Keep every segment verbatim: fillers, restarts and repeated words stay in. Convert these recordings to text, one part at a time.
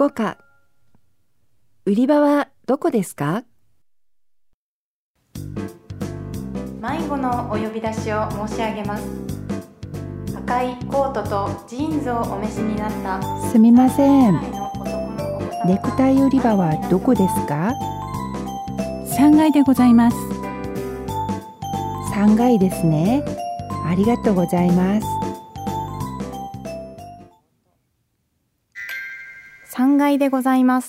福岡。売り場はどこですか？ 迷子のお呼び出しを申し上げます。赤いコートとジーンズをお召しになったすみません。ネネクタイ売り場はどこですか？ さんがいでございます。 さんがいですね。ありがとうございます。 さんがいでございます。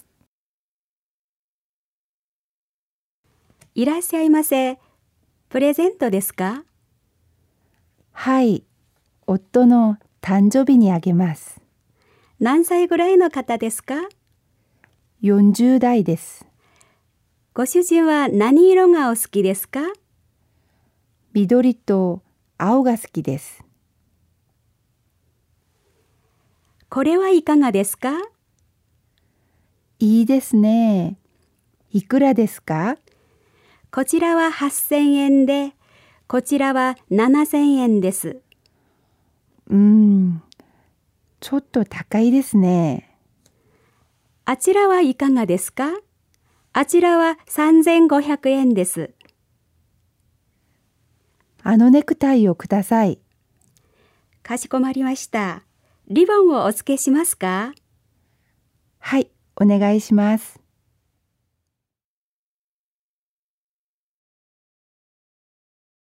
いらっしゃいませ。プレゼントですか？ はい、夫の誕生日にあげます。 何歳ぐらいの方ですか？ よんじゅうだいです。 ご主人は何色がお好きですか？ 緑と青が好きです。 これはいかがですか？ いいですね。いくらですか？ こちらははっせんえんで、こちらはななせんえんです。 うーん、ちょっと高いですね。 あちらはいかがですか？あちらはさんぜんごひゃくえんです。 あのネクタイをください。 かしこまりました。リボンをお付けしますか？ はい、お願いします。